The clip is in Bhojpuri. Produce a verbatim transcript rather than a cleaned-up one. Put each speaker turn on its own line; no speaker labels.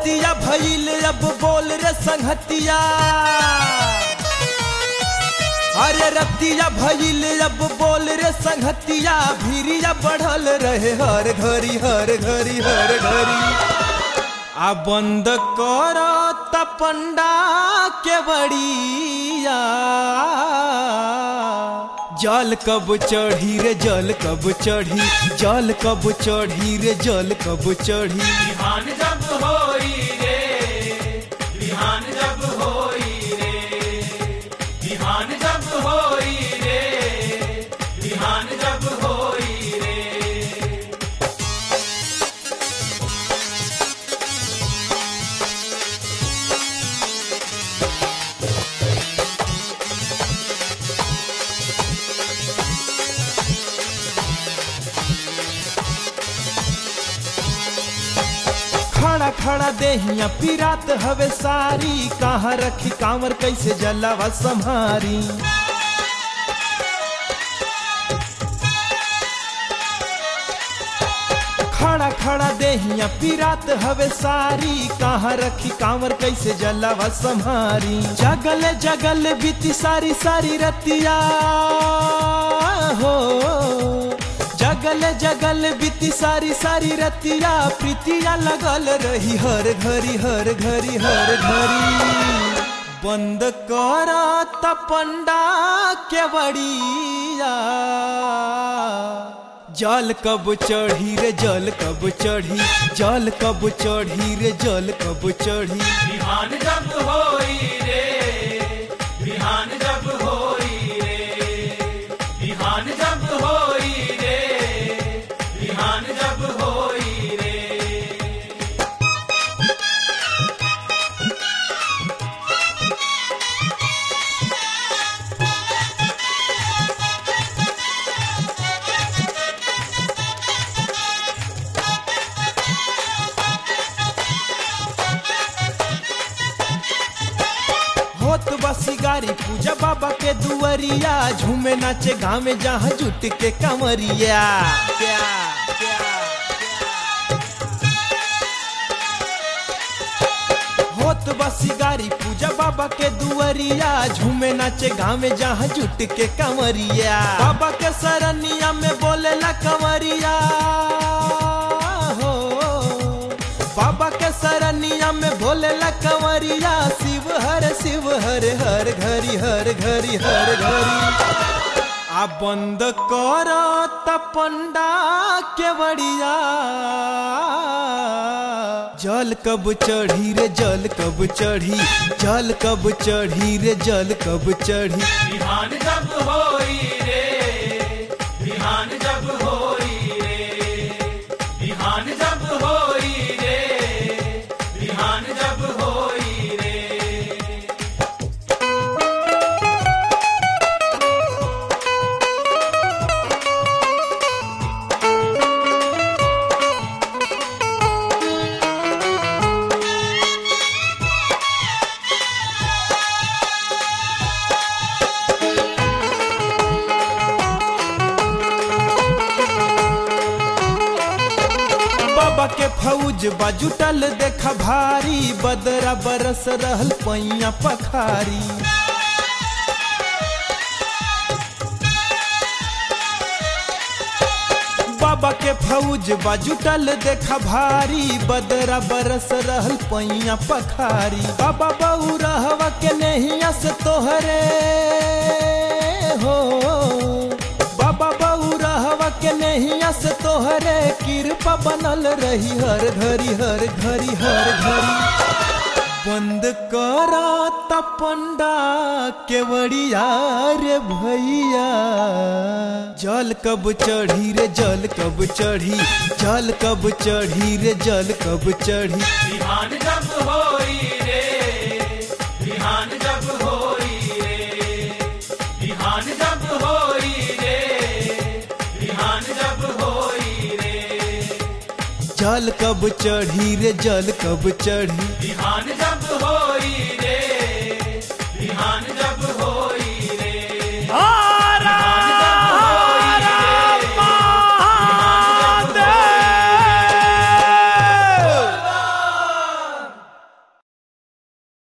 रतिया भइल अब बोल रे संगतिया, अरे रतिया भइल अब बोल रे संगतिया, भीरिया बढ़ल रहे हर घड़ी हर घड़ी हर घड़ी। आ बंद करो तपंडा के बड़िया, जल कब चढ़ी रे जल कब चढ़ी, जल कब चढ़ी रे जल कब चढ़ी।
बिहान जब होई रे, बिहान जब होई रे, बिहान जब होई रे, बिहान जब होई रे।
खड़ा खड़ा देहिया पिरात हवे सारी, कहाँ रखी कांवर कैसे जलावा संहारी। खड़ा खड़ा देहिया पिरात हवे सारी, कहाँ रखी कांवर कैसे जलावा संहारी। जगल जगल बीती सारी सारी रतिया हो, जगल जगल बीती सारी सारी रतिया, प्रीतिया लगल रही हर घड़ी हर घड़ी हर घड़ी। बंद करो तपंडा के बड़िया, जल कब चढ़ी रे जल कब चढ़ी, जल कब चढ़ी रे जल कब चढ़ी।
बिहान जब होई रे, बिहान जब होई रे, बिहान जब होई रे, बिहान जब होई रे।
होत बसी गारी पूजा बाबा के दुआरिया, झूमे नाचे गाँव में जहाँ जुट के कमरिया। क्या क्या होत बसी गारी पूजा बाबा के दुआरिया, झूमे नाचे गाँव में जहाँ जुट के कमरिया। बाबा के सरनिया में बोलेला कमरिया हो, बाबा के सरनिया में भोलेला कंवरिया। शिव हर शिव हर हर घड़ी हर घड़ी हर घड़ी। आ बंद करो तपंडा के बड़िया, जल कब चढ़ी रे जल कब चढ़ी, जल कब चढ़ी रे जल कब चढ़ी।
बिहान जब होई रे, बिहान जब होई रे, बिहान जब होई रे, बिहान जब होई रे।
बाबा के फौज बाजुटल देखा भारी, बदरा बरस रहल पैया पखारी। बाबा के फौज बाजुटल देखा भारी, बदरा बरस रहल पैया पखारी। बाबा बहू रहवा के नैया से तोहरे हो, बाबा बहू रहवा के नैया से तोहरे, कृपा बनल रही हर घड़ी हर घड़ी हर घड़ी। बंद करा तपंडा के बड़िया रे भैया, जल कब चढ़ी रे जल कब चढ़ी, जल कब चढ़ी रे जल कब चढ़ी।
बिहान जब होई रे, बिहान जब होई रे, बिहान जब होई रे, बिहान जब होई रे।
जल कब चढ़ी रे जल कब चढ़ी।
बिहान जब होई रे, बिहान जब